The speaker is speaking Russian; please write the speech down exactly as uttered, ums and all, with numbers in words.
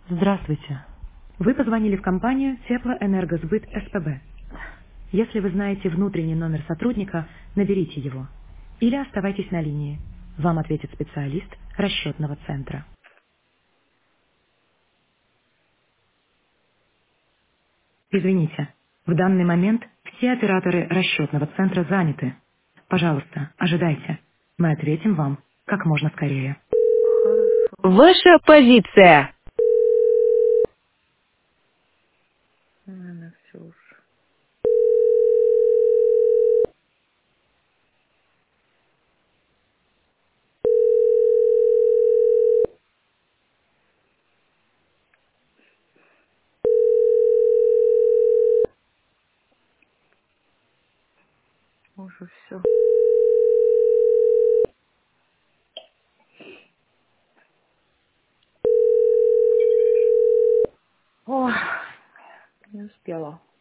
Здравствуйте. Вы позвонили в компанию Теплоэнергосбыт СПБ. Если вы знаете внутренний номер сотрудника, наберите его. Или оставайтесь на линии. Вам ответит специалист расчетного центра. Извините, в данный момент все операторы расчетного центра заняты. Пожалуйста, ожидайте. Мы ответим вам как можно скорее. Хорошо. Ваша позиция. Наверное, все уже. Уже все. Ой, не успела.